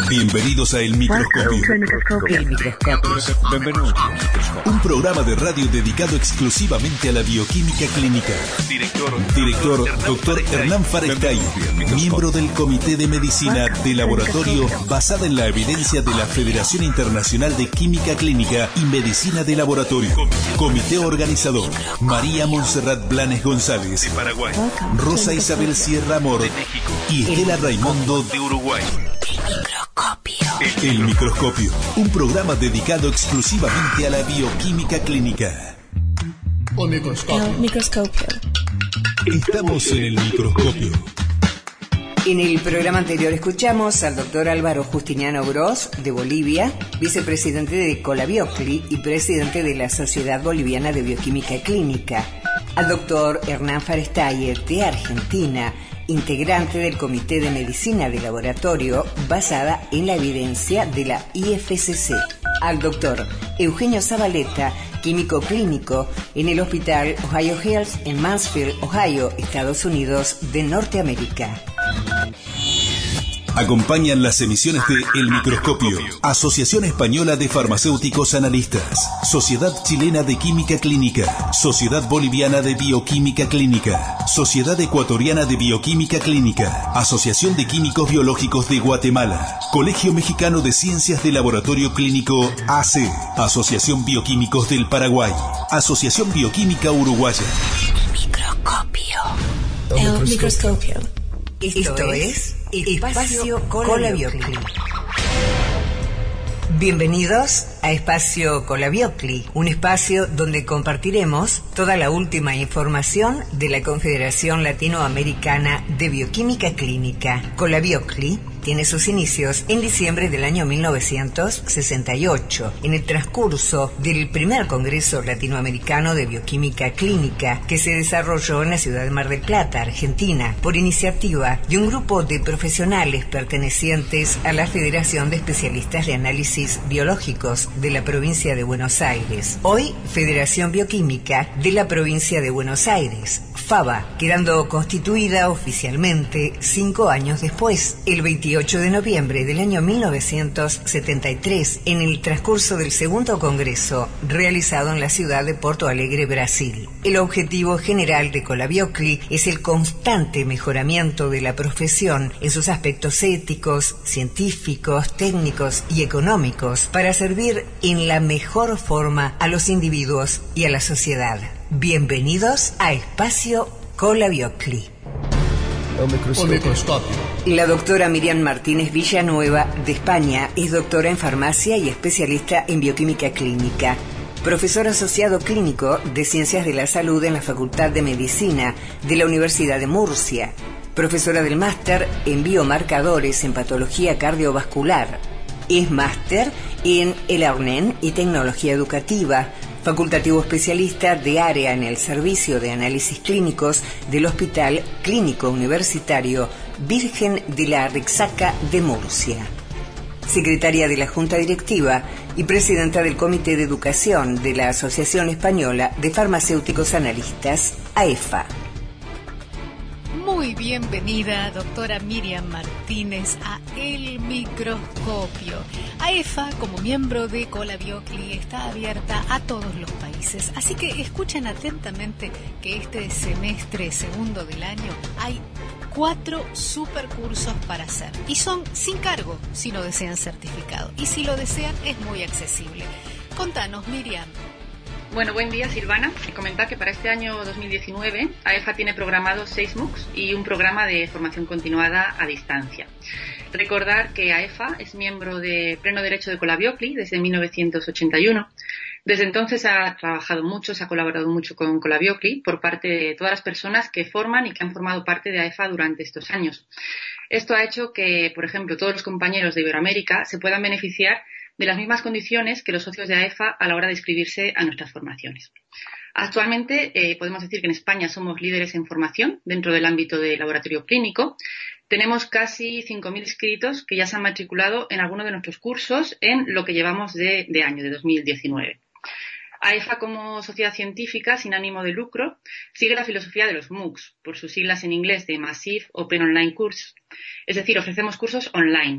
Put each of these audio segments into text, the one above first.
Bienvenidos a El Microscopio. El microscopio. Benvenuti al microscopio. Un programa de radio dedicado exclusivamente a la bioquímica clínica. Director Dr. Hernán Farestay, miembro del Comité de Medicina de Laboratorio basada en la evidencia de la Federación Internacional de Química Clínica y Medicina de Laboratorio. Comité organizador: María Montserrat Blanes González, de Paraguay, Rosa Isabel Sierra Amor y Estela Raimundo, de Uruguay. El Microscopio, un programa dedicado exclusivamente a la bioquímica clínica. El microscopio. Estamos en el Microscopio. En el programa anterior escuchamos al doctor Álvaro Justiniano Gros, de Bolivia, vicepresidente de Colabiocli y presidente de la Sociedad Boliviana de Bioquímica Clínica, al doctor Hernán Farestay, de Argentina, integrante del Comité de Medicina de Laboratorio basada en la evidencia de la IFCC, al doctor Eugenio Zabaleta, químico clínico en el Hospital Ohio Health en Mansfield, Ohio, Estados Unidos de Norteamérica. Acompañan las emisiones de El Microscopio, Asociación Española de Farmacéuticos Analistas, Sociedad Chilena de Química Clínica, Sociedad Boliviana de Bioquímica Clínica, Sociedad Ecuatoriana de Bioquímica Clínica, Asociación de Químicos Biológicos de Guatemala, Colegio Mexicano de Ciencias de Laboratorio Clínico AC, Asociación Bioquímicos del Paraguay, Asociación Bioquímica Uruguaya. El microscopio. Esto es Espacio Colabiocli. Bienvenidos a Espacio Colabiocli, un espacio donde compartiremos toda la última información de la Confederación Latinoamericana de Bioquímica Clínica. Colabiocli tiene sus inicios en diciembre del año 1968, en el transcurso del primer Congreso Latinoamericano de Bioquímica Clínica, que se desarrolló en la ciudad de Mar del Plata, Argentina, por iniciativa de un grupo de profesionales pertenecientes a la Federación de Especialistas de Análisis Biológicos de la provincia de Buenos Aires, hoy Federación Bioquímica de la provincia de Buenos Aires, FABA, quedando constituida oficialmente 5 años después, el 28 de noviembre del año 1973, en el transcurso del segundo congreso realizado en la ciudad de Porto Alegre, Brasil. El objetivo general de Colabiocli es el constante mejoramiento de la profesión en sus aspectos éticos, científicos, técnicos y económicos para servir en la mejor forma a los individuos y a la sociedad. Bienvenidos a Espacio Colabiocli. El microscopio. La doctora Miriam Martínez Villanueva, de España, es doctora en farmacia y especialista en bioquímica clínica. Profesor asociado clínico de Ciencias de la Salud en la Facultad de Medicina de la Universidad de Murcia. Profesora del máster en biomarcadores en patología cardiovascular. Es máster en e-learning y tecnología educativa. Facultativo especialista de área en el Servicio de Análisis Clínicos del Hospital Clínico Universitario Virgen de la Rixaca de Murcia. Secretaria de la Junta Directiva y presidenta del Comité de Educación de la Asociación Española de Farmacéuticos Analistas, AEFA. Muy bienvenida, doctora Miriam Martínez, a El Microscopio. AEFA, como miembro de Colabiocli, está abierta a todos los países. Así que escuchen atentamente que este semestre segundo del año hay 4 supercursos para hacer. Y son sin cargo si no desean certificado. Y si lo desean, es muy accesible. Contanos, Miriam. Bueno, buen día, Silvana. Comentar que para este año 2019 AEFA tiene programados 6 MOOCs y un programa de formación continuada a distancia. Recordar que AEFA es miembro de pleno derecho de Colabiocli desde 1981. Desde entonces ha trabajado mucho, se ha colaborado mucho con Colabiocli por parte de todas las personas que forman y que han formado parte de AEFA durante estos años. Esto ha hecho que, por ejemplo, todos los compañeros de Iberoamérica se puedan beneficiar de las mismas condiciones que los socios de AEFA a la hora de inscribirse a nuestras formaciones. Actualmente podemos decir que en España somos líderes en formación dentro del ámbito de laboratorio clínico. Tenemos casi 5.000 inscritos que ya se han matriculado en alguno de nuestros cursos en lo que llevamos de año, de 2019. AEFA, como sociedad científica sin ánimo de lucro, sigue la filosofía de los MOOCs, por sus siglas en inglés de Massive Open Online Course. Es decir, ofrecemos cursos online,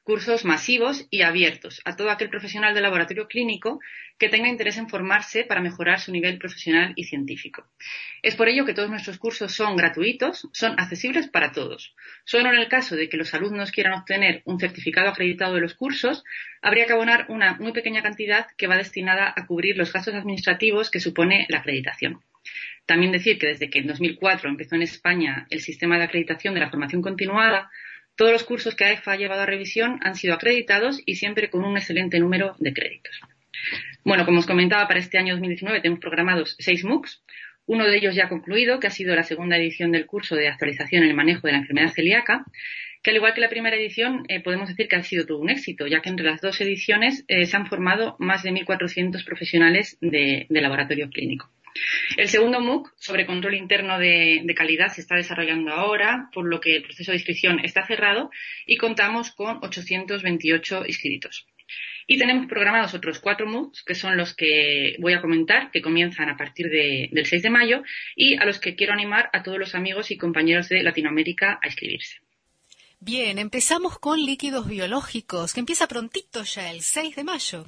cursos masivos y abiertos a todo aquel profesional del laboratorio clínico que tenga interés en formarse para mejorar su nivel profesional y científico. Es por ello que todos nuestros cursos son gratuitos, son accesibles para todos. Solo en el caso de que los alumnos quieran obtener un certificado acreditado de los cursos, habría que abonar una muy pequeña cantidad que va destinada a cubrir los gastos administrativos que supone la acreditación. También decir que desde que en 2004 empezó en España el sistema de acreditación de la formación continuada, todos los cursos que AEFA ha llevado a revisión han sido acreditados y siempre con un excelente número de créditos. Bueno, como os comentaba, para este año 2019 tenemos programados 6 MOOCs. Uno de ellos ya ha concluido, que ha sido la segunda edición del curso de actualización en el manejo de la enfermedad celíaca, que al igual que la primera edición podemos decir que ha sido todo un éxito, ya que entre las dos ediciones se han formado más de 1.400 profesionales de laboratorio clínico. El segundo MOOC sobre control interno de calidad se está desarrollando ahora, por lo que el proceso de inscripción está cerrado y contamos con 828 inscritos. Y tenemos programados otros 4 MOOCs, que son los que voy a comentar, que comienzan a partir del 6 de mayo y a los que quiero animar a todos los amigos y compañeros de Latinoamérica a inscribirse. Bien, empezamos con líquidos biológicos, que empieza prontito ya, el 6 de mayo.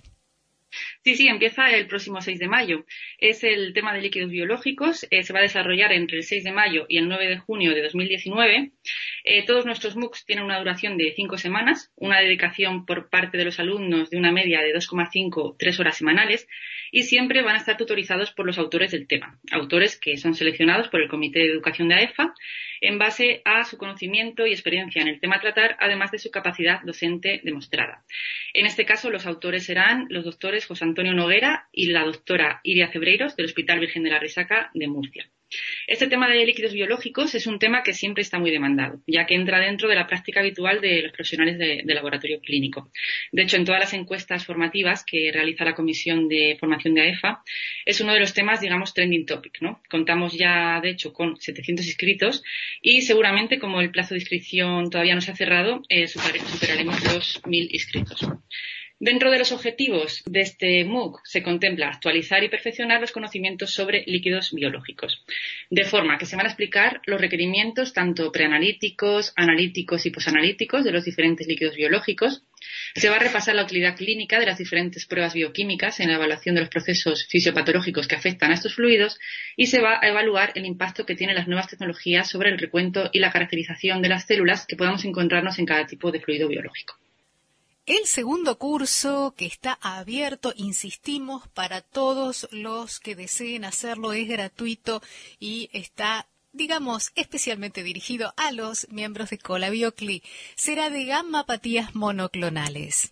Sí, empieza el próximo 6 de mayo. Es el tema de líquidos biológicos. Se va a desarrollar entre el 6 de mayo y el 9 de junio de 2019. Todos nuestros MOOCs tienen una duración de 5 semanas, una dedicación por parte de los alumnos de una media de 2,5-3 horas semanales y siempre van a estar tutorizados por los autores del tema, autores que son seleccionados por el Comité de Educación de AEFA en base a su conocimiento y experiencia en el tema a tratar, además de su capacidad docente demostrada. En este caso, los autores serán los doctores José Antonio Noguera y la doctora Iria Cebreiros del Hospital Virgen de la Risaca de Murcia. Este tema de líquidos biológicos es un tema que siempre está muy demandado, ya que entra dentro de la práctica habitual de los profesionales de laboratorio clínico. De hecho, en todas las encuestas formativas que realiza la Comisión de Formación de AEFA, es uno de los temas, digamos, trending topic, ¿no? Contamos ya, de hecho, con 700 inscritos y seguramente, como el plazo de inscripción todavía no se ha cerrado, superaremos los 1.000 inscritos. Dentro de los objetivos de este MOOC se contempla actualizar y perfeccionar los conocimientos sobre líquidos biológicos, de forma que se van a explicar los requerimientos tanto preanalíticos, analíticos y posanalíticos de los diferentes líquidos biológicos. Se va a repasar la utilidad clínica de las diferentes pruebas bioquímicas en la evaluación de los procesos fisiopatológicos que afectan a estos fluidos y se va a evaluar el impacto que tienen las nuevas tecnologías sobre el recuento y la caracterización de las células que podamos encontrarnos en cada tipo de fluido biológico. El segundo curso, que está abierto, insistimos, para todos los que deseen hacerlo, es gratuito y está, digamos, especialmente dirigido a los miembros de Colabiocli. Será de gammapatías monoclonales.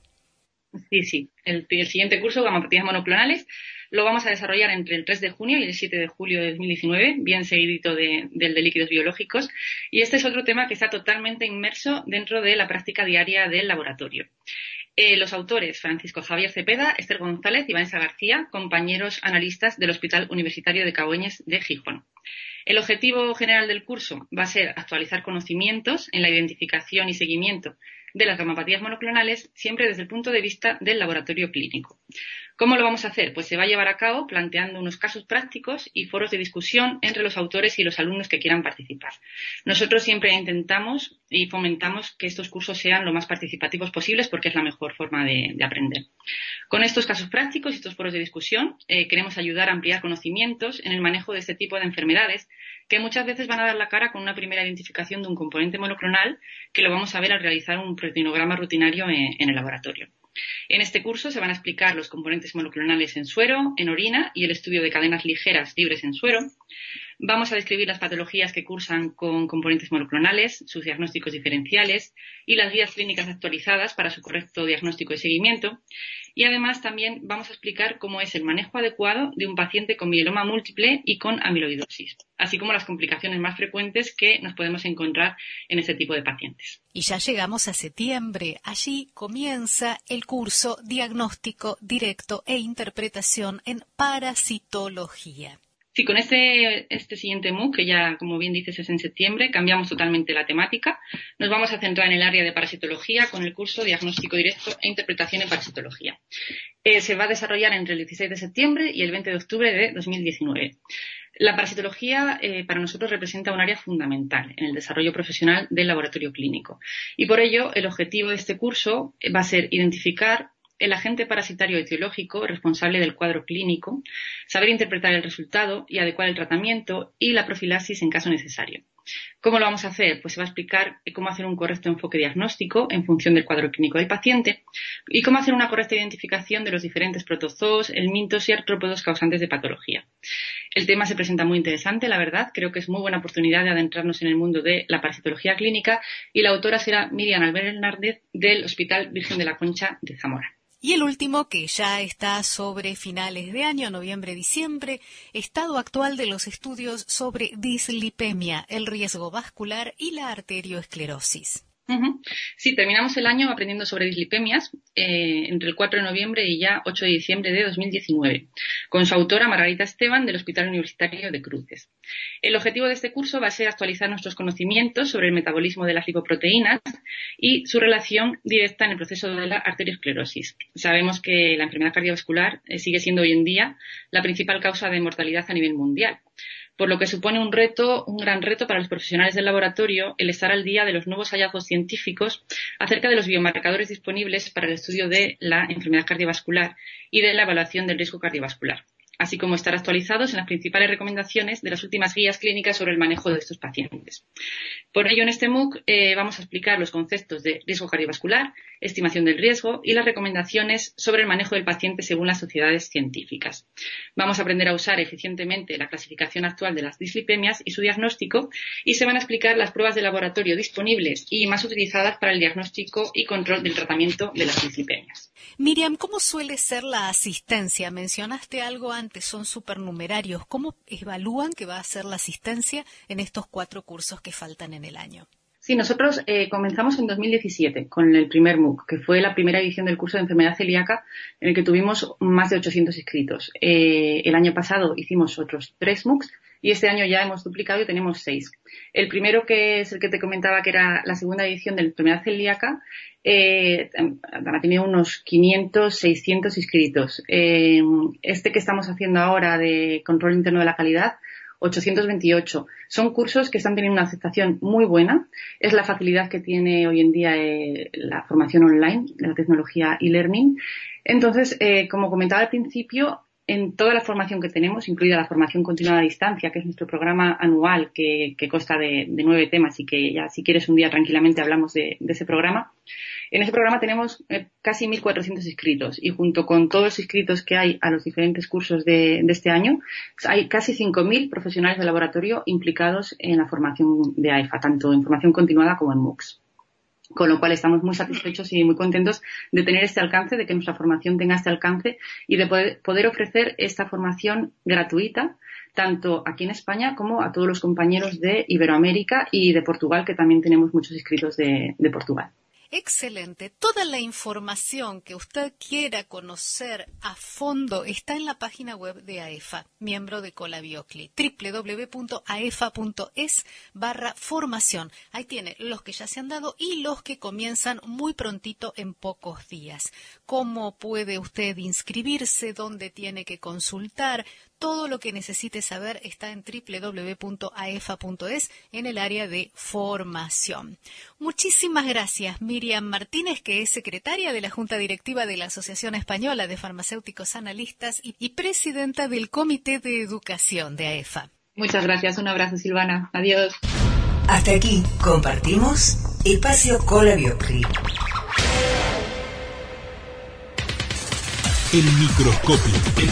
Sí. El siguiente curso, gammapatías monoclonales, lo vamos a desarrollar entre el 3 de junio y el 7 de julio de 2019, bien seguidito del de líquidos biológicos. Y este es otro tema que está totalmente inmerso dentro de la práctica diaria del laboratorio. Los autores, Francisco Javier Cepeda, Esther González y Vanessa García, compañeros analistas del Hospital Universitario de Cabueñes de Gijón. El objetivo general del curso va a ser actualizar conocimientos en la identificación y seguimiento de las gammapatías monoclonales, siempre desde el punto de vista del laboratorio clínico. ¿Cómo lo vamos a hacer? Pues se va a llevar a cabo planteando unos casos prácticos y foros de discusión entre los autores y los alumnos que quieran participar. Nosotros siempre intentamos y fomentamos que estos cursos sean lo más participativos posibles porque es la mejor forma de aprender. Con estos casos prácticos y estos foros de discusión queremos ayudar a ampliar conocimientos en el manejo de este tipo de enfermedades que muchas veces van a dar la cara con una primera identificación de un componente monoclonal que lo vamos a ver al realizar un proteinograma rutinario en el laboratorio. En este curso se van a explicar los componentes monoclonales en suero, en orina y el estudio de cadenas ligeras libres en suero. Vamos a describir las patologías que cursan con componentes monoclonales, sus diagnósticos diferenciales y las guías clínicas actualizadas para su correcto diagnóstico y seguimiento. Y además también vamos a explicar cómo es el manejo adecuado de un paciente con mieloma múltiple y con amiloidosis, así como las complicaciones más frecuentes que nos podemos encontrar en este tipo de pacientes. Y ya llegamos a septiembre. Allí comienza el curso Diagnóstico Directo e Interpretación en Parasitología. Sí, con este siguiente MOOC, que ya, como bien dices, es en septiembre, cambiamos totalmente la temática. Nos vamos a centrar en el área de parasitología con el curso Diagnóstico Directo e Interpretación en Parasitología. Se va a desarrollar entre el 16 de septiembre y el 20 de octubre de 2019. La parasitología para nosotros representa un área fundamental en el desarrollo profesional del laboratorio clínico. Y por ello, el objetivo de este curso va a ser identificar el agente parasitario etiológico responsable del cuadro clínico, saber interpretar el resultado y adecuar el tratamiento y la profilaxis en caso necesario. ¿Cómo lo vamos a hacer? Pues se va a explicar cómo hacer un correcto enfoque diagnóstico en función del cuadro clínico del paciente y cómo hacer una correcta identificación de los diferentes protozoos, helmintos y artrópodos causantes de patología. El tema se presenta muy interesante, la verdad. Creo que es muy buena oportunidad de adentrarnos en el mundo de la parasitología clínica y la autora será Miriam Albert Hernández del Hospital Virgen de la Concha de Zamora. Y el último, que ya está sobre finales de año, noviembre-diciembre, estado actual de los estudios sobre dislipemia, el riesgo vascular y la arterioesclerosis. Sí, terminamos el año aprendiendo sobre dislipemias entre el 4 de noviembre y ya 8 de diciembre de 2019, con su autora Margarita Esteban del Hospital Universitario de Cruces. El objetivo de este curso va a ser actualizar nuestros conocimientos sobre el metabolismo de las lipoproteínas y su relación directa en el proceso de la arteriosclerosis. Sabemos que la enfermedad cardiovascular sigue siendo hoy en día la principal causa de mortalidad a nivel mundial, por lo que supone un gran reto para los profesionales del laboratorio el estar al día de los nuevos hallazgos científicos acerca de los biomarcadores disponibles para el estudio de la enfermedad cardiovascular y de la evaluación del riesgo cardiovascular, así como estar actualizados en las principales recomendaciones de las últimas guías clínicas sobre el manejo de estos pacientes. Por ello, en este MOOC vamos a explicar los conceptos de riesgo cardiovascular, estimación del riesgo y las recomendaciones sobre el manejo del paciente según las sociedades científicas. Vamos a aprender a usar eficientemente la clasificación actual de las dislipemias y su diagnóstico, y se van a explicar las pruebas de laboratorio disponibles y más utilizadas para el diagnóstico y control del tratamiento de las dislipemias. Miriam, ¿cómo suele ser la asistencia? Mencionaste algo antes, son supernumerarios. ¿Cómo evalúan que va a ser la asistencia en estos 4 cursos que faltan en el año? Sí, nosotros comenzamos en 2017 con el primer MOOC, que fue la primera edición del curso de enfermedad celíaca en el que tuvimos más de 800 inscritos. El año pasado hicimos otros 3 MOOCs y este año ya hemos duplicado y tenemos 6. El primero, que es el que te comentaba, que era la segunda edición de la enfermedad celíaca, ha tenido unos 500, 600 inscritos. Este que estamos haciendo ahora de control interno de la calidad, 828. Son cursos que están teniendo una aceptación muy buena. Es la facilidad que tiene hoy en día la formación online, de la tecnología e-learning. Entonces, como comentaba al principio, en toda la formación que tenemos, incluida la formación continuada a distancia, que es nuestro programa anual, que consta de 9 temas y que ya, si quieres, un día tranquilamente hablamos de ese programa. En ese programa tenemos casi 1.400 inscritos, y junto con todos los inscritos que hay a los diferentes cursos de este año, hay casi 5.000 profesionales de laboratorio implicados en la formación de AEFA, tanto en formación continuada como en MOOCs. Con lo cual estamos muy satisfechos y muy contentos de tener este alcance, de que nuestra formación tenga este alcance y de poder ofrecer esta formación gratuita, tanto aquí en España como a todos los compañeros de Iberoamérica y de Portugal, que también tenemos muchos inscritos de Portugal. Excelente. Toda la información que usted quiera conocer a fondo está en la página web de AEFA, miembro de Colabiocli, www.aefa.es/formación. Ahí tiene los que ya se han dado y los que comienzan muy prontito en pocos días. ¿Cómo puede usted inscribirse? ¿Dónde tiene que consultar? Todo lo que necesite saber está en www.aefa.es en el área de formación. Muchísimas gracias, Miriam Martínez, que es secretaria de la Junta Directiva de la Asociación Española de Farmacéuticos Analistas y presidenta del Comité de Educación de AEFA. Muchas gracias. Un abrazo, Silvana. Adiós. Hasta aquí compartimos Espacio Colabiocli. El microscopio.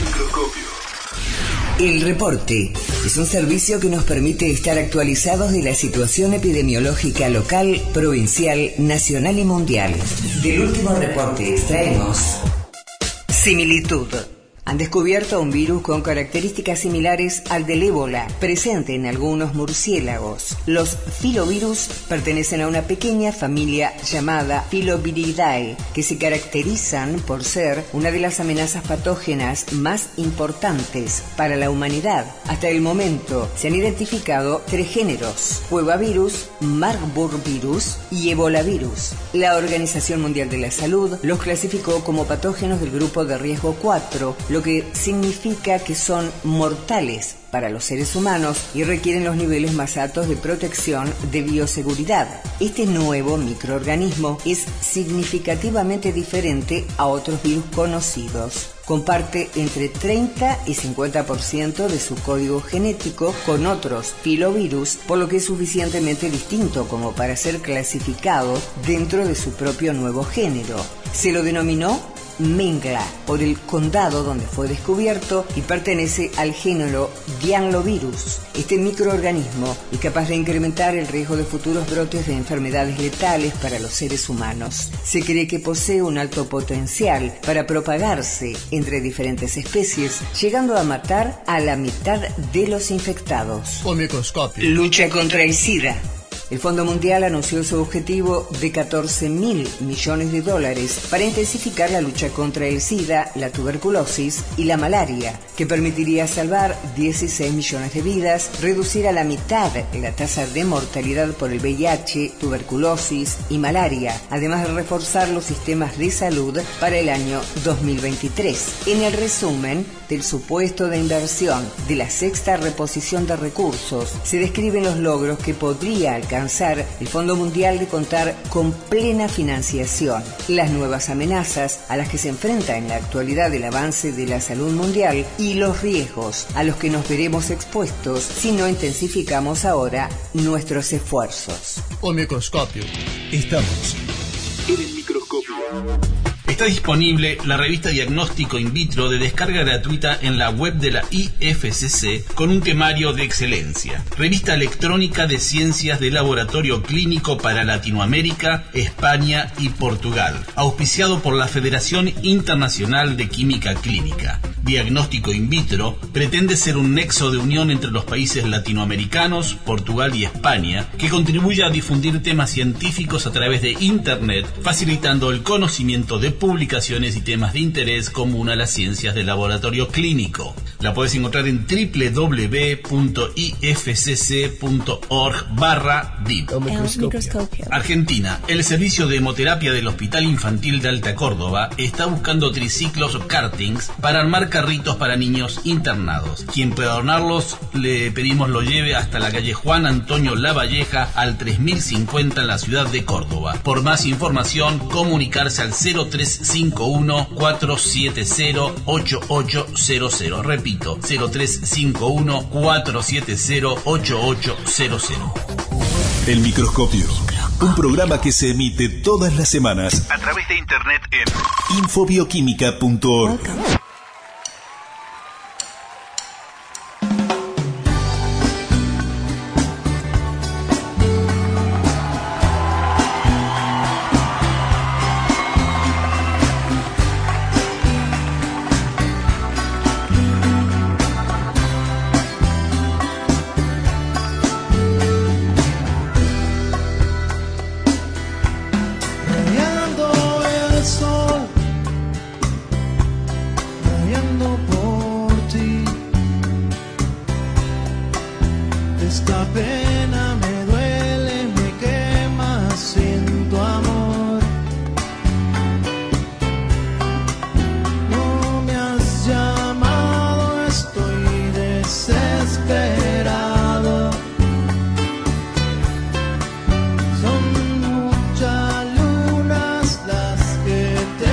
El reporte es un servicio que nos permite estar actualizados de la situación epidemiológica local, provincial, nacional y mundial. Del último reporte extraemos similitud, Han descubierto un virus con características similares al del ébola, presente en algunos murciélagos. Los filovirus pertenecen a una pequeña familia llamada Filoviridae, que se caracterizan por ser una de las amenazas patógenas más importantes para la humanidad. Hasta el momento se han identificado 3 géneros: huevavirus, Marburg-virus y ebolavirus. La Organización Mundial de la Salud los clasificó como patógenos del grupo de riesgo 4, lo que significa que son mortales para los seres humanos y requieren los niveles más altos de protección de bioseguridad. Este nuevo microorganismo es significativamente diferente a otros virus conocidos. Comparte entre 30 y 50% de su código genético con otros filovirus, por lo que es suficientemente distinto como para ser clasificado dentro de su propio nuevo género. Se lo denominó Mengele por el condado donde fue descubierto y pertenece al género Dianlovirus. Este microorganismo es capaz de incrementar el riesgo de futuros brotes de enfermedades letales para los seres humanos. Se cree que posee un alto potencial para propagarse entre diferentes especies, llegando a matar a la mitad de los infectados. Lucha contra el SIDA. El Fondo Mundial anunció su objetivo de $14.000 millones para intensificar la lucha contra el SIDA, la tuberculosis y la malaria, que permitiría salvar 16 millones de vidas, reducir a la mitad la tasa de mortalidad por el VIH, tuberculosis y malaria, además de reforzar los sistemas de salud para el año 2023. En el resumen del supuesto de inversión de la 6ª reposición de recursos, se describen los logros que podría alcanzar el Fondo Mundial de contar con plena financiación, las nuevas amenazas a las que se enfrenta en la actualidad el avance de la salud mundial y los riesgos a los que nos veremos expuestos si no intensificamos ahora nuestros esfuerzos. Estamos en el microscopio. Está disponible la revista Diagnóstico In Vitro de descarga gratuita en la web de la IFCC con un temario de excelencia. Revista electrónica de ciencias de laboratorio clínico para Latinoamérica, España y Portugal, auspiciado por la Federación Internacional de Química Clínica. Diagnóstico In Vitro pretende ser un nexo de unión entre los países latinoamericanos, Portugal y España, que contribuye a difundir temas científicos a través de Internet, facilitando el conocimiento de publicaciones y temas de interés común a las ciencias del laboratorio clínico. La puedes encontrar en www.ifcc.org/DIP. Argentina. El servicio de hemoterapia del Hospital Infantil de Alta Córdoba está buscando triciclos kartings para armar carritos para niños internados. Quien pueda donarlos, le pedimos lo lleve hasta la calle Juan Antonio Lavalleja al 3050 en la ciudad de Córdoba. Por más información, comunicarse al 0351-470-8800. Repito, 0351-470-8800. El Microscopio, un programa que se emite todas las semanas a través de internet en infobioquímica.org. Son muchas lunas las que te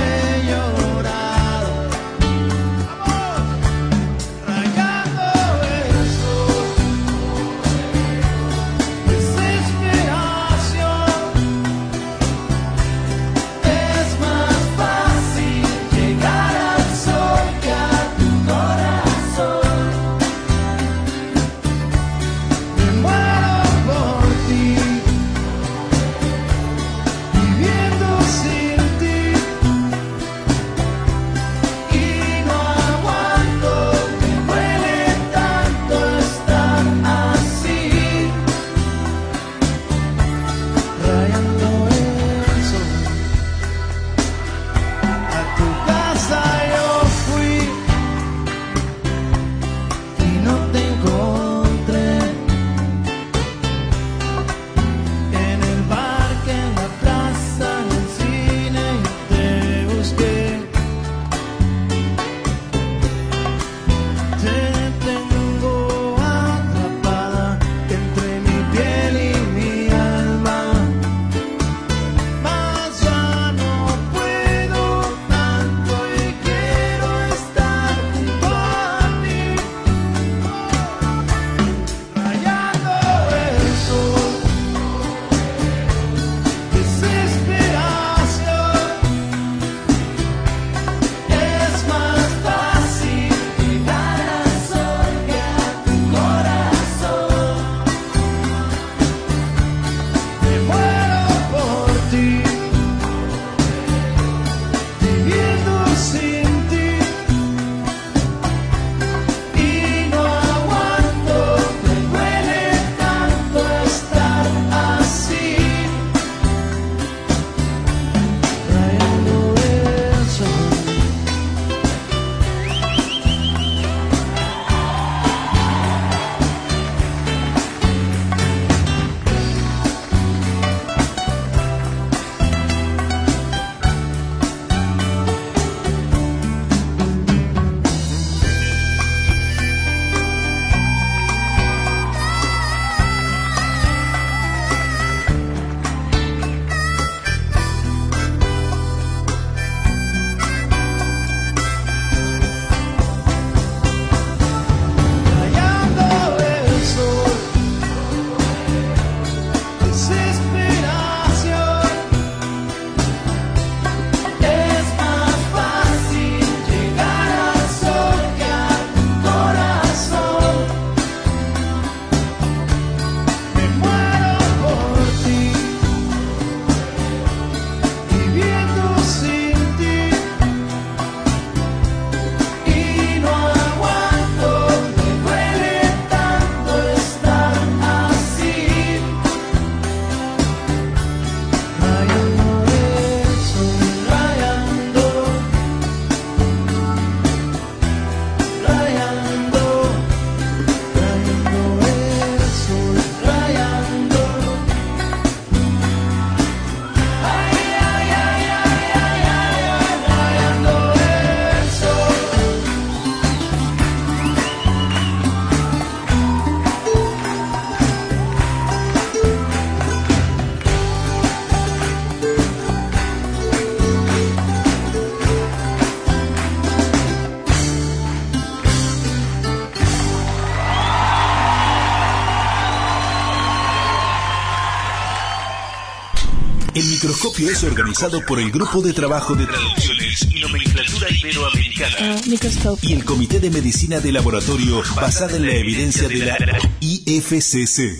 microscopio es organizado por el Grupo de Trabajo de Traducciones y Nomenclatura Iberoamericana y el Comité de Medicina de Laboratorio basada en la evidencia de la IFCC.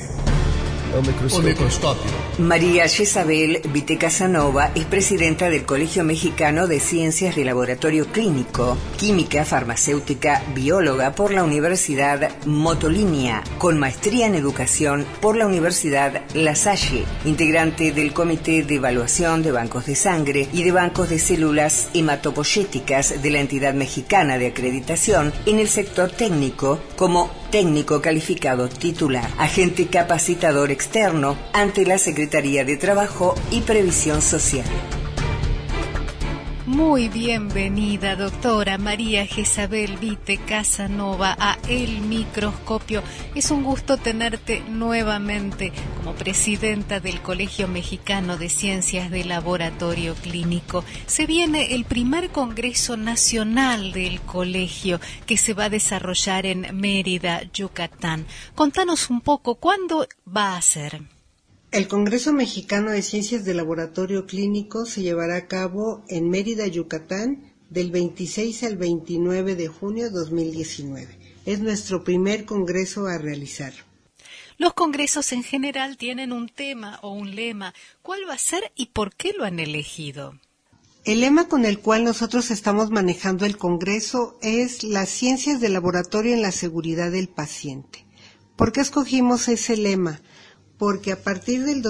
María Jezabel Vite Casanova es presidenta del Colegio Mexicano de Ciencias de Laboratorio Clínico, química, farmacéutica, bióloga por la Universidad Motolinia, con maestría en educación por la Universidad La Salle, integrante del Comité de Evaluación de Bancos de Sangre y de Bancos de Células Hematopoyéticas de la Entidad Mexicana de Acreditación en el sector técnico como técnico calificado titular, agente capacitador externo ante la Secretaría de Trabajo y Previsión Social. Muy bienvenida, doctora María Jezabel Vite Casanova, a El Microscopio. Es un gusto tenerte nuevamente como presidenta del Colegio Mexicano de Ciencias de Laboratorio Clínico. Se viene el primer Congreso Nacional del Colegio que se va a desarrollar en Mérida, Yucatán. Contanos un poco, ¿cuándo va a ser? El Congreso Mexicano de Ciencias de Laboratorio Clínico se llevará a cabo en Mérida, Yucatán, del 26 al 29 de junio de 2019. Es nuestro primer congreso a realizar. Los congresos en general tienen un tema o un lema. ¿Cuál va a ser y por qué lo han elegido? El lema con el cual nosotros estamos manejando el congreso es las ciencias de laboratorio en la seguridad del paciente. ¿Por qué escogimos ese lema? Porque a partir del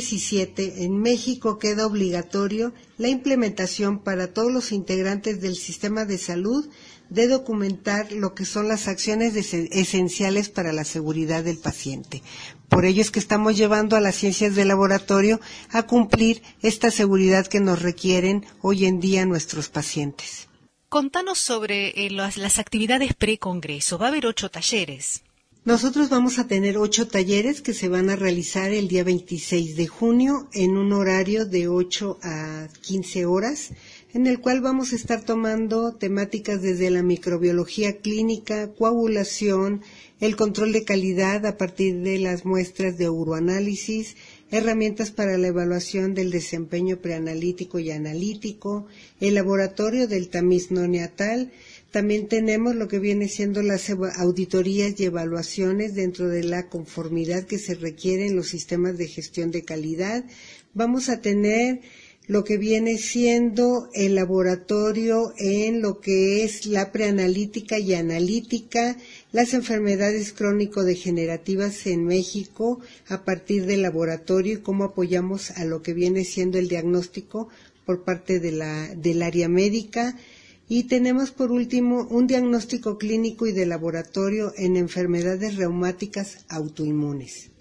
2017 en México queda obligatorio la implementación para todos los integrantes del sistema de salud de documentar lo que son las acciones esenciales para la seguridad del paciente. Por ello es que estamos llevando a las ciencias de laboratorio a cumplir esta seguridad que nos requieren hoy en día nuestros pacientes. Contanos sobre las actividades pre-congreso. Va a haber 8 talleres. Nosotros vamos a tener 8 talleres que se van a realizar el día 26 de junio en un horario de 8 a 15 horas, en el cual vamos a estar tomando temáticas desde la microbiología clínica, coagulación, el control de calidad a partir de las muestras de uroanálisis, herramientas para la evaluación del desempeño preanalítico y analítico, el laboratorio del tamiz no neonatal. También tenemos lo que viene siendo las auditorías y evaluaciones dentro de la conformidad que se requiere en los sistemas de gestión de calidad. Vamos a tener lo que viene siendo el laboratorio en lo que es la preanalítica y analítica, las enfermedades crónico-degenerativas en México a partir del laboratorio y cómo apoyamos a lo que viene siendo el diagnóstico por parte del área médica. Y tenemos por último un diagnóstico clínico y de laboratorio en enfermedades reumáticas autoinmunes.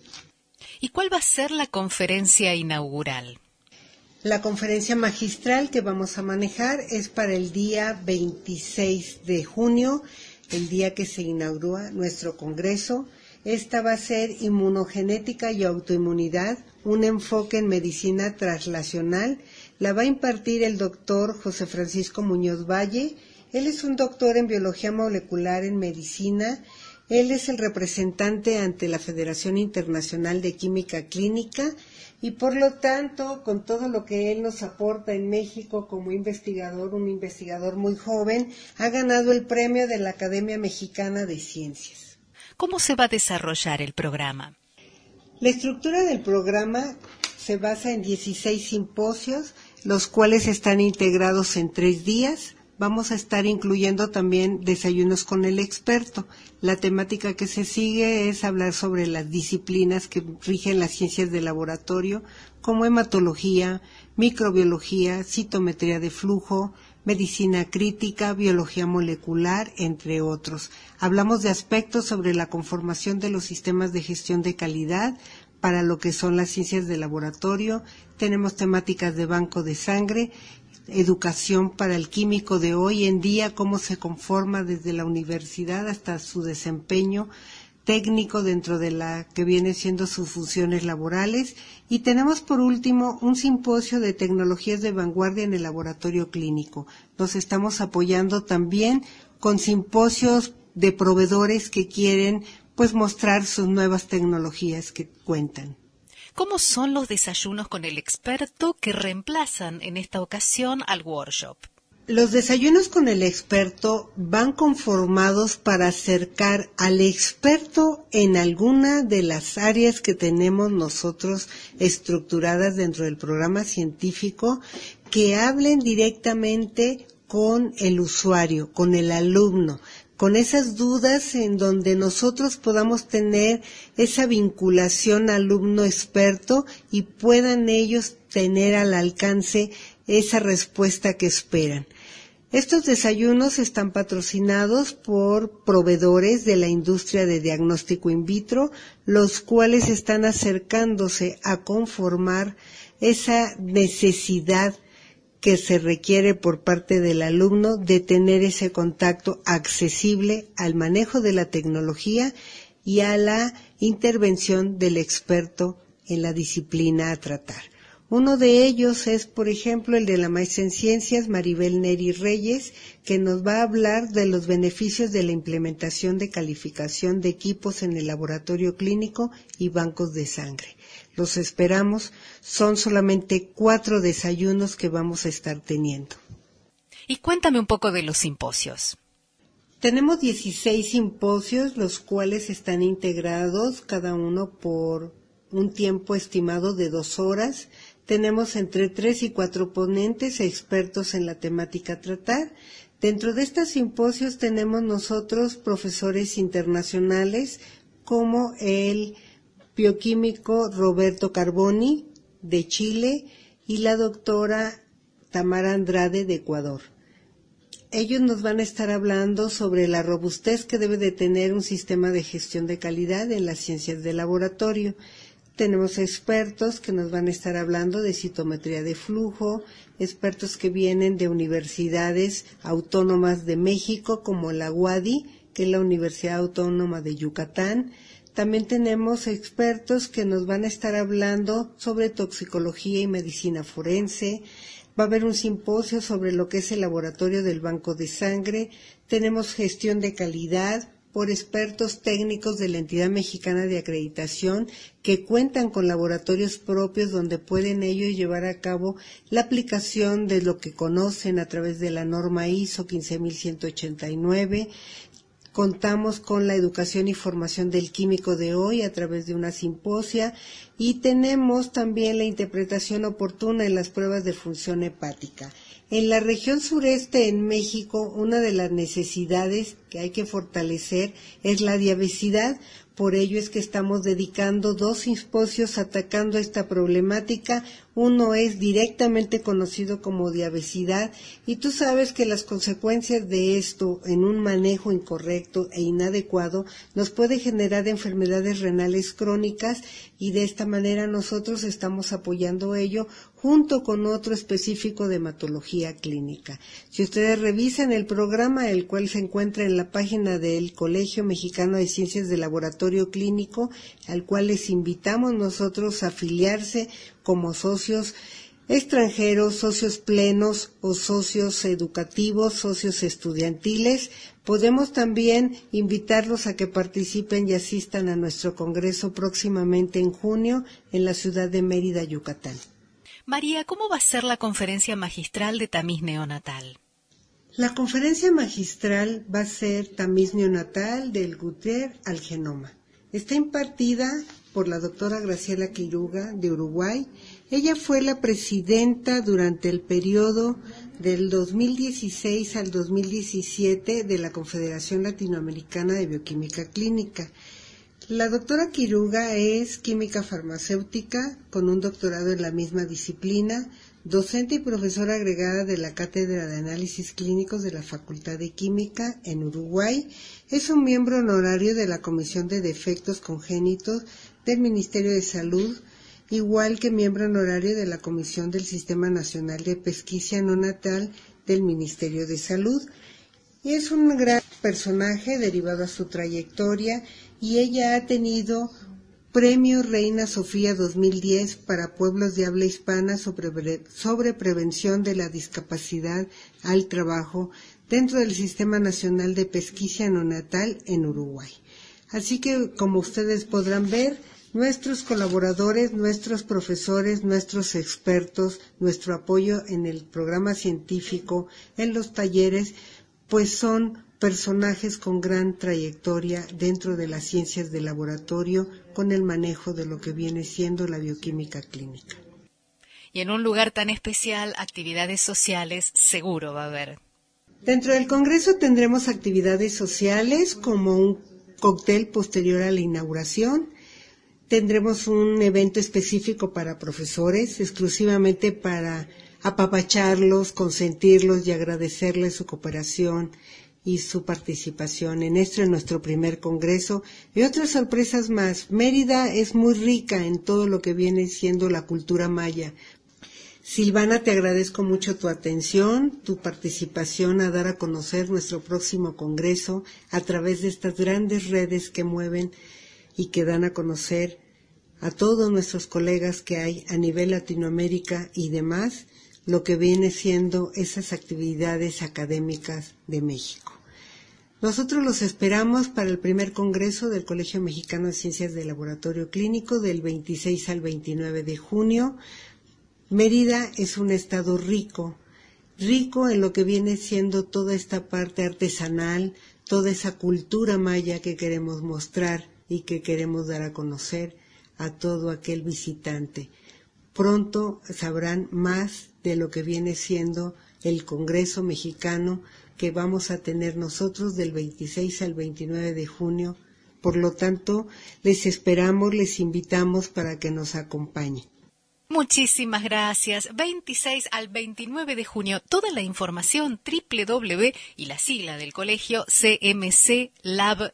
¿Y cuál va a ser la conferencia inaugural? La conferencia magistral que vamos a manejar es para el día 26 de junio, el día que se inaugura nuestro congreso. Esta va a ser inmunogenética y autoinmunidad, un enfoque en medicina translacional. La va a impartir el doctor José Francisco Muñoz Valle. Él es un doctor en biología molecular en medicina. Él es el representante ante la Federación Internacional de Química Clínica y por lo tanto, con todo lo que él nos aporta en México como investigador, un investigador muy joven, ha ganado el premio de la Academia Mexicana de Ciencias. ¿Cómo se va a desarrollar el programa? La estructura del programa se basa en 16 simposios, los cuales están integrados en 3 días. Vamos a estar incluyendo también desayunos con el experto. La temática que se sigue es hablar sobre las disciplinas que rigen las ciencias de laboratorio, como hematología, microbiología, citometría de flujo, medicina crítica, biología molecular, entre otros. Hablamos de aspectos sobre la conformación de los sistemas de gestión de calidad para lo que son las ciencias de laboratorio. Tenemos temáticas de banco de sangre, educación para el químico de hoy en día, cómo se conforma desde la universidad hasta su desempeño técnico dentro de la que viene siendo sus funciones laborales. Y tenemos por último un simposio de tecnologías de vanguardia en el laboratorio clínico. Nos estamos apoyando también con simposios de proveedores que quieren pues mostrar sus nuevas tecnologías que cuentan. ¿cómo son los desayunos con el experto que reemplazan en esta ocasión al workshop? Los desayunos con el experto van conformados para acercar al experto en alguna de las áreas que tenemos nosotros estructuradas dentro del programa científico, que hablen directamente con el usuario, con el alumno, con esas dudas en donde nosotros podamos tener esa vinculación alumno-experto y puedan ellos tener al alcance esa respuesta que esperan. Estos desayunos están patrocinados por proveedores de la industria de diagnóstico in vitro, los cuales están acercándose a conformar esa necesidad que se requiere por parte del alumno de tener ese contacto accesible al manejo de la tecnología y a la intervención del experto en la disciplina a tratar. Uno de ellos es, por ejemplo, el de la maestra en ciencias, Maribel Neri Reyes, que nos va a hablar de los beneficios de la implementación de calificación de equipos en el laboratorio clínico y bancos de sangre. Los esperamos, son solamente 4 desayunos que vamos a estar teniendo. Y cuéntame un poco de los simposios. Tenemos 16 simposios, los cuales están integrados cada uno por un tiempo estimado de 2 horas. Tenemos entre 3 y 4 ponentes expertos en la temática a tratar. Dentro de estos simposios tenemos nosotros profesores internacionales como el bioquímico Roberto Carboni de Chile y la doctora Tamara Andrade de Ecuador. Ellos nos van a estar hablando sobre la robustez que debe de tener un sistema de gestión de calidad en las ciencias de laboratorio. Tenemos expertos que nos van a estar hablando de citometría de flujo, expertos que vienen de universidades autónomas de México como la UADY, que es la Universidad Autónoma de Yucatán. También tenemos expertos que nos van a estar hablando sobre toxicología y medicina forense. Va a haber un simposio sobre lo que es el laboratorio del banco de sangre. Tenemos gestión de calidad por expertos técnicos de la entidad mexicana de acreditación que cuentan con laboratorios propios donde pueden ellos llevar a cabo la aplicación de lo que conocen a través de la norma ISO 15189. Contamos con la educación y formación del químico de hoy a través de una simposia y tenemos también la interpretación oportuna en las pruebas de función hepática. En la región sureste en México, una de las necesidades que hay que fortalecer es la diabesidad. Por ello es que estamos dedicando 2 simposios atacando esta problemática. Uno es directamente conocido como diabesidad y tú sabes que las consecuencias de esto en un manejo incorrecto e inadecuado nos puede generar enfermedades renales crónicas y de esta manera nosotros estamos apoyando ello junto con otro específico de hematología clínica. Si ustedes revisan el programa, el cual se encuentra en la página del Colegio Mexicano de Ciencias de Laboratorio Clínico, al cual les invitamos nosotros a afiliarse como socios extranjeros, socios plenos o socios educativos, socios estudiantiles. Podemos también invitarlos a que participen y asistan a nuestro congreso próximamente en junio en la ciudad de Mérida, Yucatán. María, ¿cómo va a ser la conferencia magistral de tamiz neonatal? La conferencia magistral va a ser tamiz neonatal del Gutter al genoma. Está impartida por la doctora Graciela Quiruga de Uruguay. Ella fue la presidenta durante el periodo del 2016 al 2017 de la Confederación Latinoamericana de Bioquímica Clínica. La doctora Quiruga es química farmacéutica con un doctorado en la misma disciplina, docente y profesora agregada de la Cátedra de Análisis Clínicos de la Facultad de Química en Uruguay. Es un miembro honorario de la Comisión de Defectos Congénitos del Ministerio de Salud, igual que miembro honorario de la Comisión del Sistema Nacional de Pesquisa Neonatal del Ministerio de Salud. Es un gran personaje derivado a su trayectoria y ella ha tenido Premio Reina Sofía 2010 para pueblos de habla hispana sobre prevención de la discapacidad al trabajo dentro del Sistema Nacional de Pesquisa Neonatal en Uruguay. Así que, como ustedes podrán ver, nuestros colaboradores, nuestros profesores, nuestros expertos, nuestro apoyo en el programa científico, en los talleres, pues son personajes con gran trayectoria dentro de las ciencias de laboratorio con el manejo de lo que viene siendo la bioquímica clínica. Y en un lugar tan especial, actividades sociales seguro va a haber. Dentro del Congreso tendremos actividades sociales como un cóctel posterior a la inauguración. Tendremos un evento específico para profesores, exclusivamente para apapacharlos, consentirlos y agradecerles su cooperación y su participación en nuestro primer congreso, y otras sorpresas más. Mérida es muy rica en todo lo que viene siendo la cultura maya. Silvana, te agradezco mucho tu atención, tu participación a dar a conocer nuestro próximo congreso a través de estas grandes redes que mueven y que dan a conocer a todos nuestros colegas que hay a nivel Latinoamérica y demás, lo que viene siendo esas actividades académicas de México. Nosotros los esperamos para el primer congreso del Colegio Mexicano de Ciencias de Laboratorio Clínico del 26 al 29 de junio. Mérida es un estado rico en lo que viene siendo toda esta parte artesanal, toda esa cultura maya que queremos mostrar y que queremos dar a conocer a todo aquel visitante. Pronto sabrán más de lo que viene siendo el Congreso Mexicano que vamos a tener nosotros del 26 al 29 de junio. Por lo tanto, les esperamos, les invitamos para que nos acompañen. Muchísimas gracias. 26 al 29 de junio, toda la información www y la sigla del colegio cmclabc.org,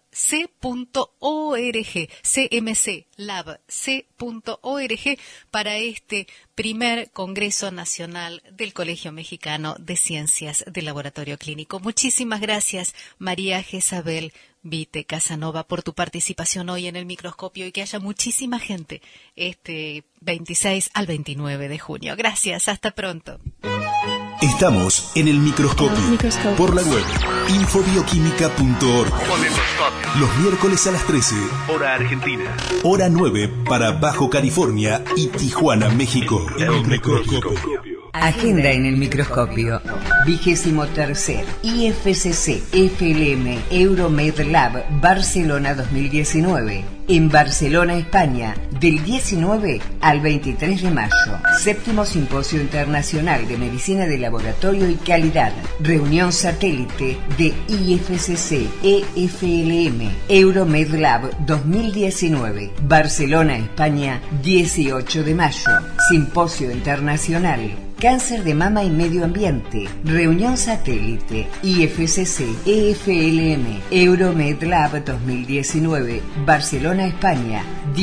cmclabc.org para este primer Congreso Nacional del Colegio Mexicano de Ciencias del Laboratorio Clínico. Muchísimas gracias, María Jezabel Vite Casanova, por tu participación hoy en el microscopio y que haya muchísima gente este 26 al 29 de junio. Gracias, hasta pronto. Estamos en el microscopio por la web infobioquímica.org. Los miércoles a las 13, hora argentina. Hora 9 para Bajo California y Tijuana, México. El microscopio. Agenda en el microscopio. 23º IFCC FLM Euromed Lab Barcelona 2019. En Barcelona, España, del 19 al 23 de mayo. 7º Simposio Internacional de Medicina de Laboratorio y Calidad. Reunión satélite de IFCC EFLM Euromed Lab 2019. Barcelona, España, 18 de mayo. Simposio Internacional Cáncer de mama y medio ambiente. Reunión satélite IFCC EFLM Euromed Lab 2019. Barcelona, España,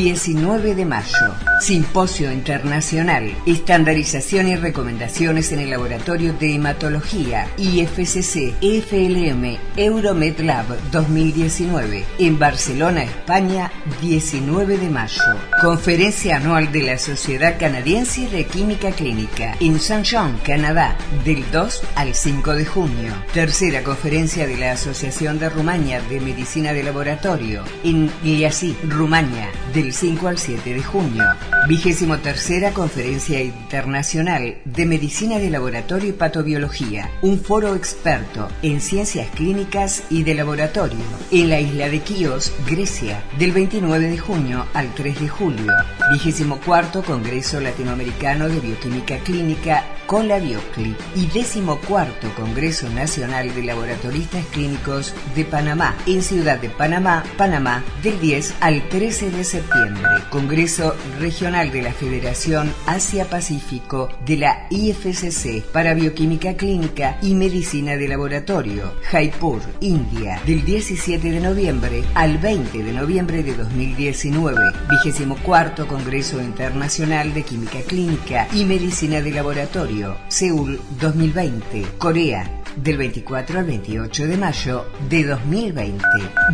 19 de mayo. Simposio Internacional Estandarización y Recomendaciones en el Laboratorio de Hematología IFCC EFLM Euromed Lab 2019. En Barcelona, España, 19 de mayo. Conferencia anual de la Sociedad Canadiense de Química Clínica en Saint John, Canadá, del 2 al 5 de junio. Tercera conferencia de la Asociación de Rumania de Medicina de Laboratorio en Iași, Rumania, del 5 al 7 de junio. 23ª Conferencia Internacional de Medicina de Laboratorio y Patobiología, un foro experto en ciencias clínicas y de laboratorio, en la isla de Quíos, Grecia, del 29 de junio al 3 de julio. 24º Congreso Latinoamericano de Bioquímica Clínica con la Biocli y 14º Congreso Nacional de Laboratoristas Clínicos de Panamá, en Ciudad de Panamá, Panamá, del 10 al 13 de septiembre. Congreso Regional de la Federación Asia-Pacífico de la IFCC para Bioquímica Clínica y Medicina de Laboratorio, Jaipur, India, del 17 de noviembre al 20 de noviembre de 2019. 24º Congreso Internacional de Química Clínica y Medicina de Laboratorio, Seúl 2020, Corea, del 24 al 28 de mayo de 2020.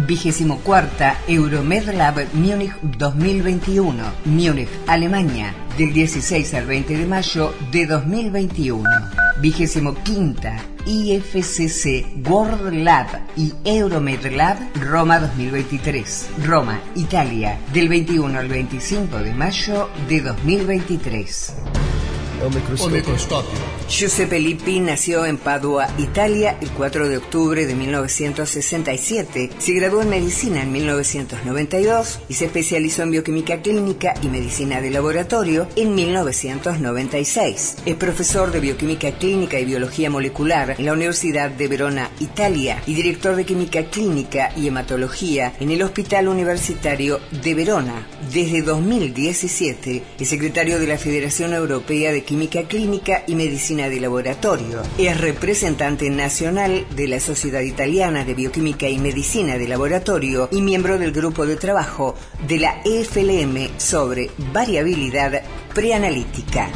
24ª Euromed Lab Múnich 2021, Múnich, Alemania, del 16 al 20 de mayo de 2021. 25ª IFCC World Lab y Euromed Lab Roma 2023. Roma, Italia, del 21 al 25 de mayo de 2023. Omicroscopio. Giuseppe Lippi nació en Padua, Italia, el 4 de octubre de 1967. Se graduó en medicina en 1992 y se especializó en bioquímica clínica y medicina de laboratorio en 1996. Es profesor de bioquímica clínica y biología molecular en la Universidad de Verona, Italia, y director de química clínica y hematología en el Hospital Universitario de Verona. Desde 2017 es secretario de la Federación Europea de Química Clínica y Medicina de Laboratorio. Es representante nacional de la Sociedad Italiana de Bioquímica y Medicina de Laboratorio y miembro del grupo de trabajo de la EFLM sobre variabilidad preanalítica.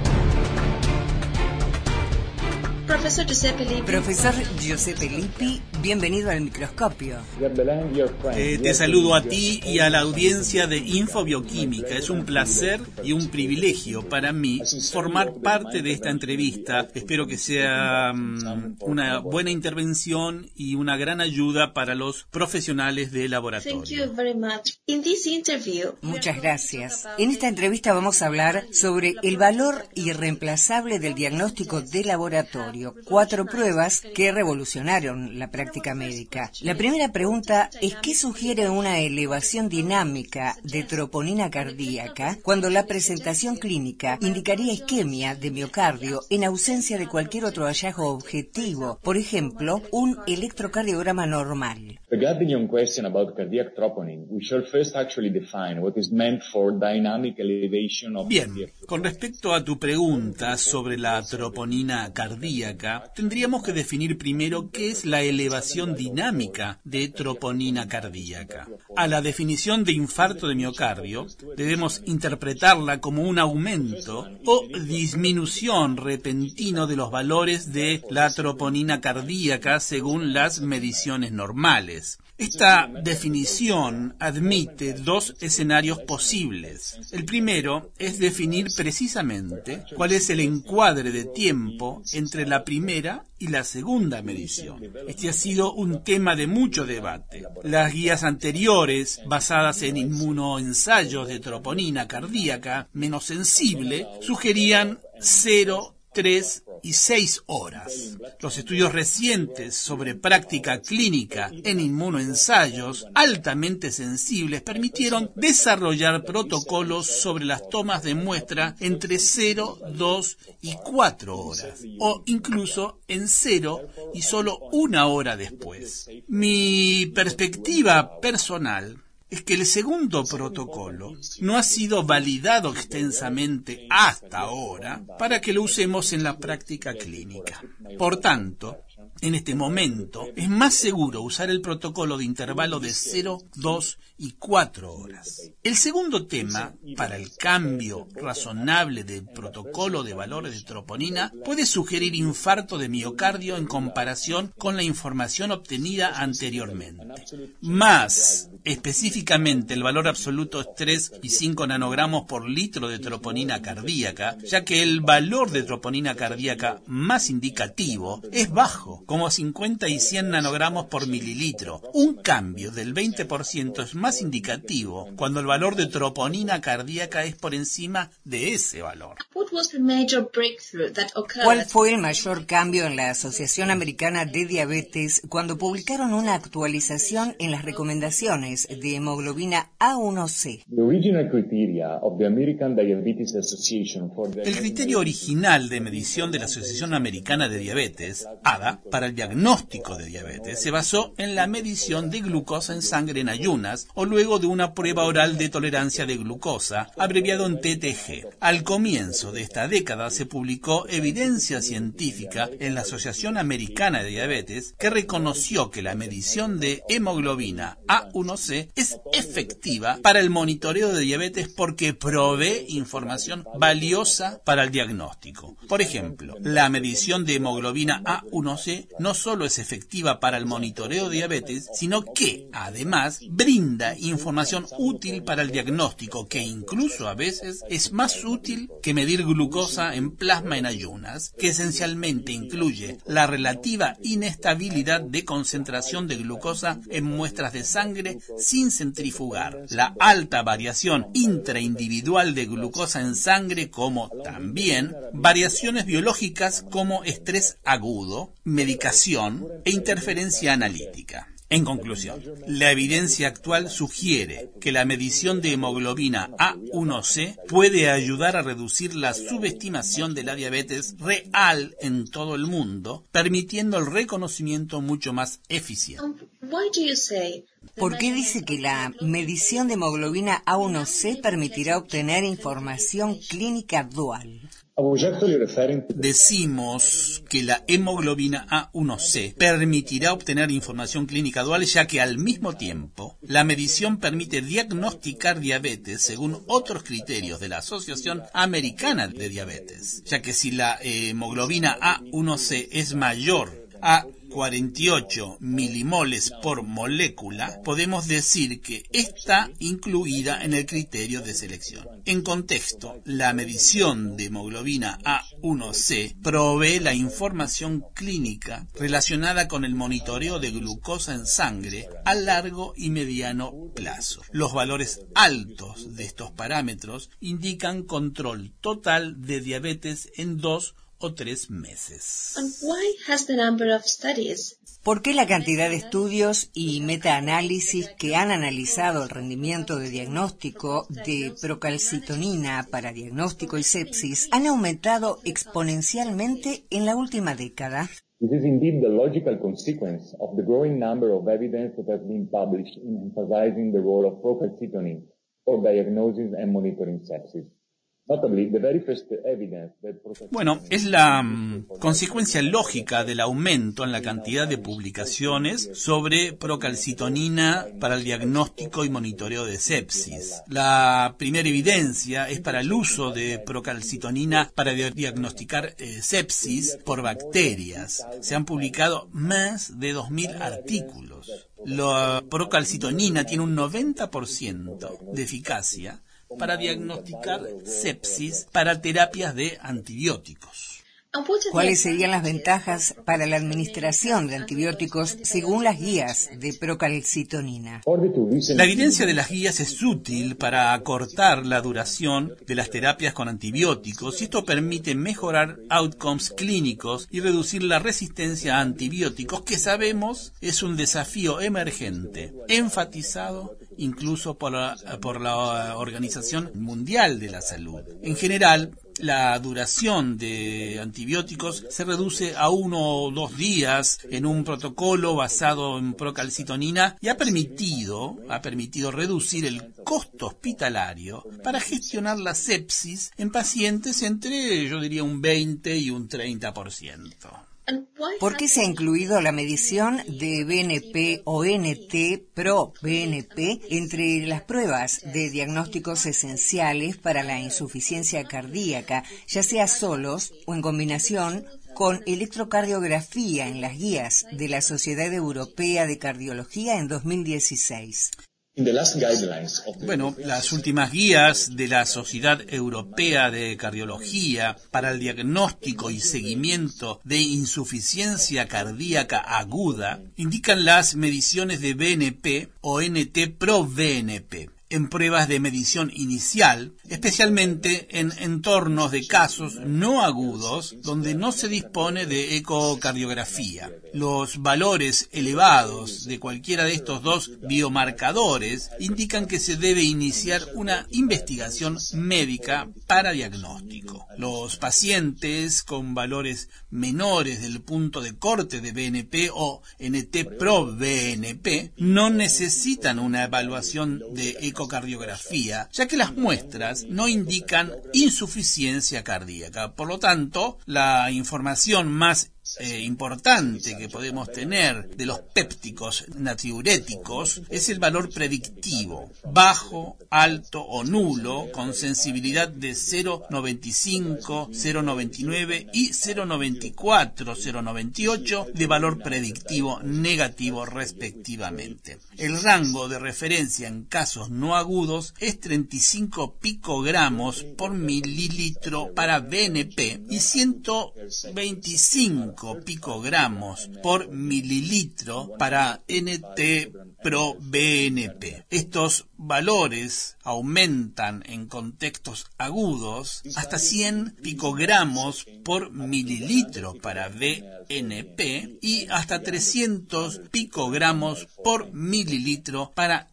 Profesor Giuseppe Lippi, bienvenido al microscopio. Te saludo a ti y a la audiencia de Infobioquímica. Es un placer y un privilegio para mí formar parte de esta entrevista. Espero que sea una buena intervención y una gran ayuda para los profesionales de laboratorio. Muchas gracias. En esta entrevista vamos a hablar sobre el valor irreemplazable del diagnóstico de laboratorio. 4 pruebas que revolucionaron la práctica médica. La primera pregunta es: ¿qué sugiere una elevación dinámica de troponina cardíaca cuando la presentación clínica indicaría isquemia de miocardio en ausencia de cualquier otro hallazgo objetivo? Por ejemplo, un electrocardiograma normal. Regarding your question about cardiac troponin, we shall first actually define what is meant for dynamic elevation of Bien, con respecto a tu pregunta sobre la troponina cardíaca, tendríamos que definir primero qué es la elevación dinámica de troponina cardíaca. A la definición de infarto de miocardio, debemos interpretarla como un aumento o disminución repentino de los valores de la troponina cardíaca según las mediciones normales. Esta definición admite 2 escenarios posibles. El primero es definir precisamente cuál es el encuadre de tiempo entre la primera y la segunda medición. Este ha sido un tema de mucho debate. Las guías anteriores, basadas en inmunoensayos de troponina cardíaca menos sensible, sugerían 0, 3 y 6 horas. Los estudios recientes sobre práctica clínica en inmunoensayos altamente sensibles permitieron desarrollar protocolos sobre las tomas de muestra entre 0, 2 y 4 horas, o incluso en 0 y solo 1 hora después. Mi perspectiva personal es que el segundo protocolo no ha sido validado extensamente hasta ahora para que lo usemos en la práctica clínica. Por tanto, en este momento es más seguro usar el protocolo de intervalo de 0, 2 y 4 horas. El segundo tema, para el cambio razonable del protocolo de valores de troponina, puede sugerir infarto de miocardio en comparación con la información obtenida anteriormente. Más específicamente, el valor absoluto es 3 y 5 nanogramos por litro de troponina cardíaca, ya que el valor de troponina cardíaca más indicativo es bajo, como 50 y 100 nanogramos por mililitro. Un cambio del 20% es más indicativo cuando el valor de troponina cardíaca es por encima de ese valor. ¿Cuál fue el mayor cambio en la Asociación Americana de Diabetes cuando publicaron una actualización en las recomendaciones de hemoglobina A1C? El criterio original de medición de la Asociación Americana de Diabetes, ADA, para el diagnóstico de diabetes, se basó en la medición de glucosa en sangre en ayunas o luego de una prueba oral de tolerancia de glucosa, abreviado en TTG. Al comienzo de esta década se publicó evidencia científica en la Asociación Americana de Diabetes que reconoció que la medición de hemoglobina A1C A1C es efectiva para el monitoreo de diabetes porque provee información valiosa para el diagnóstico. Por ejemplo, la medición de hemoglobina A1C no solo es efectiva para el monitoreo de diabetes, sino que, además, brinda información útil para el diagnóstico, que incluso a veces es más útil que medir glucosa en plasma en ayunas, que esencialmente incluye la relativa inestabilidad de concentración de glucosa en muestras de sangre sin centrifugar, la alta variación intraindividual de glucosa en sangre, como también variaciones biológicas como estrés agudo, medicación e interferencia analítica. En conclusión, la evidencia actual sugiere que la medición de hemoglobina A1C puede ayudar a reducir la subestimación de la diabetes real en todo el mundo, permitiendo el reconocimiento mucho más eficiente. ¿Por qué dice que la medición de hemoglobina A1C permitirá obtener información clínica dual? Decimos que la hemoglobina A1C permitirá obtener información clínica dual, ya que al mismo tiempo la medición permite diagnosticar diabetes según otros criterios de la Asociación Americana de Diabetes, ya que si la hemoglobina A1C es mayor a 48 milimoles por molécula, podemos decir que está incluida en el criterio de selección. En contexto, la medición de hemoglobina A1C provee la información clínica relacionada con el monitoreo de glucosa en sangre a largo y mediano plazo. Los valores altos de estos parámetros indican control total de diabetes en 2 o 3 meses. ¿Por qué la cantidad de estudios y metaanálisis que han analizado el rendimiento de diagnóstico de procalcitonina para diagnóstico y sepsis han aumentado exponencialmente en la última década? This is indeed the logical consequence of the growing number of evidence that has been published in emphasizing the role of procalcitonin for diagnosis and monitoring sepsis. Bueno, es la consecuencia lógica del aumento en la cantidad de publicaciones sobre procalcitonina para el diagnóstico y monitoreo de sepsis. La primera evidencia es para el uso de procalcitonina para diagnosticar sepsis por bacterias. Se han publicado más de 2.000 artículos. La procalcitonina tiene un 90% de eficacia para diagnosticar sepsis para terapias de antibióticos. ¿Cuáles serían las ventajas para la administración de antibióticos según las guías de procalcitonina? La evidencia de las guías es útil para acortar la duración de las terapias con antibióticos y esto permite mejorar outcomes clínicos y reducir la resistencia a antibióticos, que sabemos es un desafío emergente, enfatizado incluso por la Organización Mundial de la Salud. En general, la duración de antibióticos se reduce a 1 o 2 días en un protocolo basado en procalcitonina y ha permitido reducir el costo hospitalario para gestionar la sepsis en pacientes entre, yo diría, un 20 y un 30%. ¿Por qué se ha incluido la medición de BNP o NT-proBNP entre las pruebas de diagnósticos esenciales para la insuficiencia cardíaca, ya sea solos o en combinación con electrocardiografía en las guías de la Sociedad Europea de Cardiología en 2016? Bueno, las últimas guías de la Sociedad Europea de Cardiología para el diagnóstico y seguimiento de insuficiencia cardíaca aguda indican las mediciones de BNP o NT-proBNP en pruebas de medición inicial, especialmente en entornos de casos no agudos donde no se dispone de ecocardiografía. Los valores elevados de cualquiera de estos dos biomarcadores indican que se debe iniciar una investigación médica para diagnóstico. Los pacientes con valores menores del punto de corte de BNP o NT-proBNP no necesitan una evaluación de ecocardiografía, ya que las muestras no indican insuficiencia cardíaca. Por lo tanto, la información más importante que podemos tener de los pépticos natriuréticos es el valor predictivo, bajo, alto o nulo, con sensibilidad de 0,95, 0,99 y 0,94, 0,98 de valor predictivo negativo respectivamente. El rango de referencia en casos no agudos es 35 picogramos por mililitro para BNP y 125 picogramos por mililitro para NT-proBNP. Estos valores aumentan en contextos agudos hasta 100 picogramos por mililitro para BNP y hasta 300 picogramos por mililitro para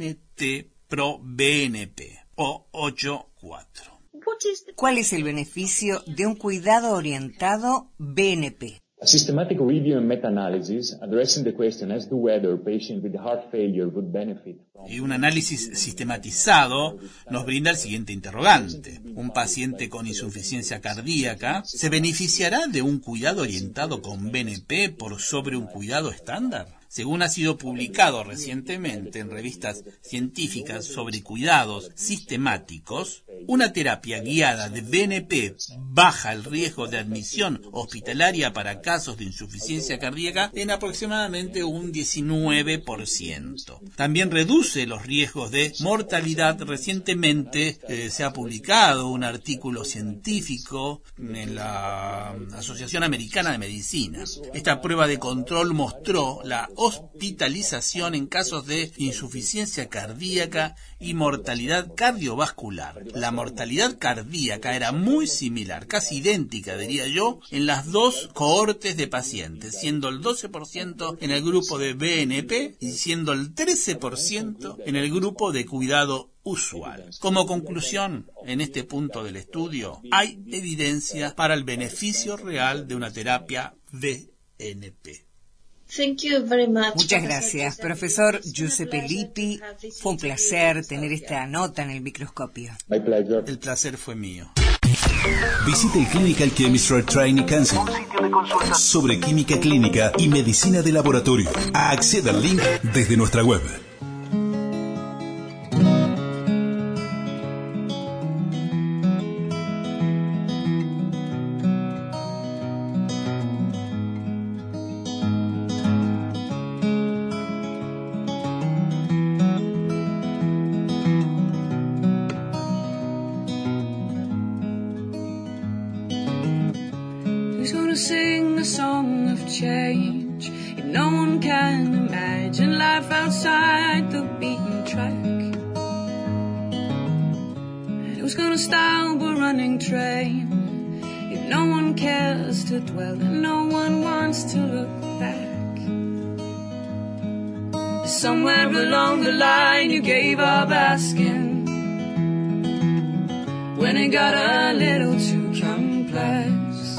NT-proBNP o 8,4. ¿Cuál es el beneficio de un cuidado orientado BNP? A systematic review and meta-analysis addressing the question as to whether a patient with heart failure would benefit. Y un análisis sistematizado nos brinda el siguiente interrogante. ¿Un paciente con insuficiencia cardíaca se beneficiará de un cuidado orientado con BNP por sobre un cuidado estándar? Según ha sido publicado recientemente en revistas científicas sobre cuidados sistemáticos, una terapia guiada de BNP baja el riesgo de admisión hospitalaria para casos de insuficiencia cardíaca en aproximadamente un 19%. También reduce los riesgos de mortalidad. Recientemente se ha publicado un artículo científico en la Asociación Americana de Medicina. Esta prueba de control mostró la hospitalización en casos de insuficiencia cardíaca y mortalidad cardiovascular. La mortalidad cardíaca era muy similar, casi idéntica, diría yo, en las dos cohortes de pacientes, siendo el 12% en el grupo de BNP y siendo el 13% en el grupo de cuidado usual. Como conclusión, en este punto del estudio, hay evidencia para el beneficio real de una terapia BNP. Thank you very much. Muchas gracias, profesor Giuseppe Lippi. Fue un placer tener esta nota en el microscopio. My pleasure. El placer fue mío. Visite el Clinical Chemistry Training Council sobre química clínica y medicina de laboratorio. Acceda al link desde nuestra web. Sing a song of change. If no one can imagine life outside the beaten track, who's gonna stop a running train? If no one cares to dwell and no one wants to look back, somewhere along the line you gave up asking when it got a little too complex.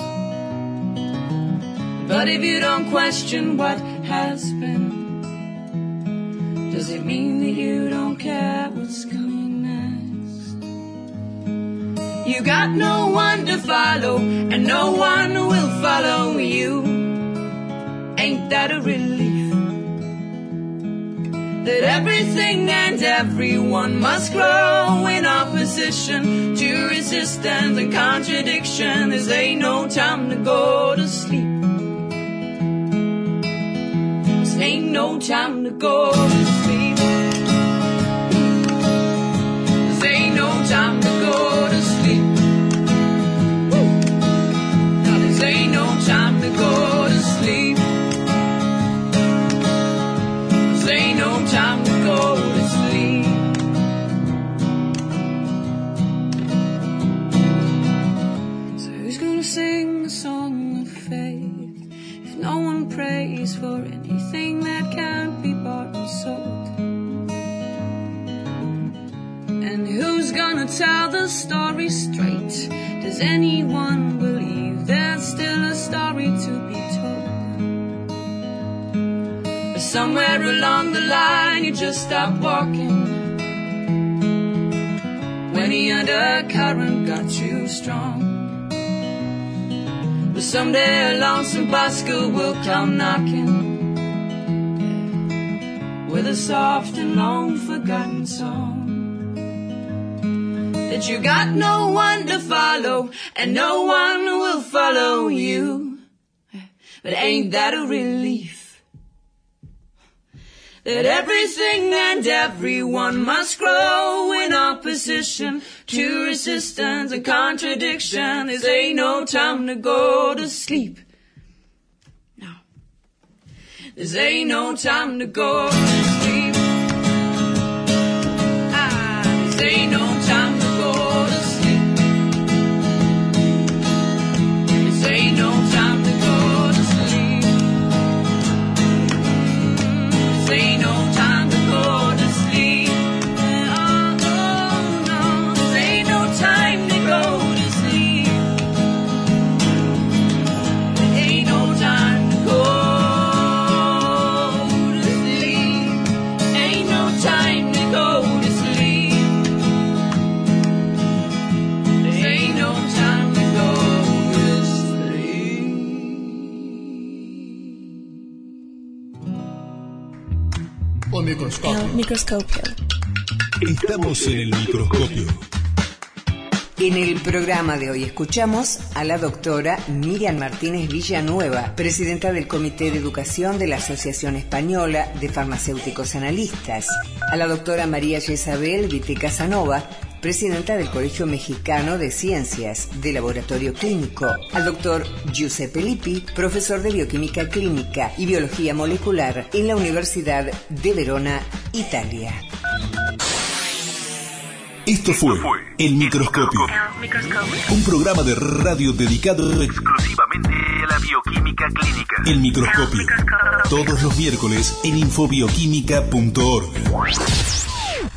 But if you don't question what has been, does it mean that you don't care what's coming next? You got no one to follow, and no one will follow you. Ain't that a relief? That everything and everyone must grow in opposition to resistance and contradiction. There's ain't no time to go to sleep. Ain't no time to go to sleep. There ain't no time to go to sleep. No, there ain't no time to go to sleep. There ain't no time to go to sleep. So who's gonna sing a song of faith if no one prays for anything that can't be bought and sold? And who's gonna tell the story straight? Does anyone believe there's still a story to be told? But somewhere along the line you just stopped walking when the undercurrent got too strong. But someday a lonesome busker will come knocking, yeah, with a soft and long forgotten song, that you got no one to follow and no one will follow you. But ain't that a relief? That everything and everyone must grow in opposition to resistance and contradiction. This ain't no time to go to sleep. No. This ain't no time to go to sleep. This ain't no time to go to sleep. This ain't no time to go to sleep. This ain't no time to go to sleep. Oh, oh no, this ain't no time to go to sleep. There ain't no time to go to sleep. Ain't no time to go to sleep. There ain't no time to go to sleep. O microscopio. El microscopio. Estamos en el microscopio. En el programa de hoy escuchamos a la doctora Miriam Martínez Villanueva, presidenta del Comité de Educación de la Asociación Española de Farmacéuticos Analistas, a la doctora María Jezabel Vite Casanova, presidenta del Colegio Mexicano de Ciencias de Laboratorio Clínico, al doctor Giuseppe Lippi, profesor de Bioquímica Clínica y Biología Molecular en la Universidad de Verona, Italia. Esto fue El Microscopio, un programa de radio dedicado exclusivamente a la bioquímica clínica. El Microscopio, todos los miércoles en infobioquímica.org.